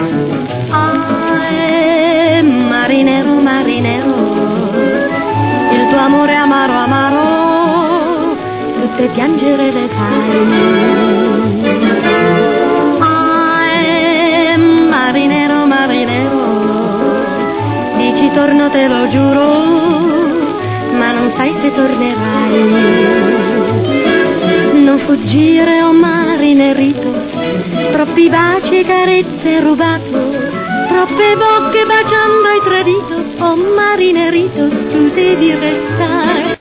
Marinero, marinero, il tuo amore amaro, amaro, tutte piangere le fai. Marinero, marinero, dici torno te lo giuro, ma non sai se tornerai. Non fuggire, oh marinerito, troppi baci e carezze rubato, troppe bocche baciando hai tradito, oh marinerito, tu devi restare.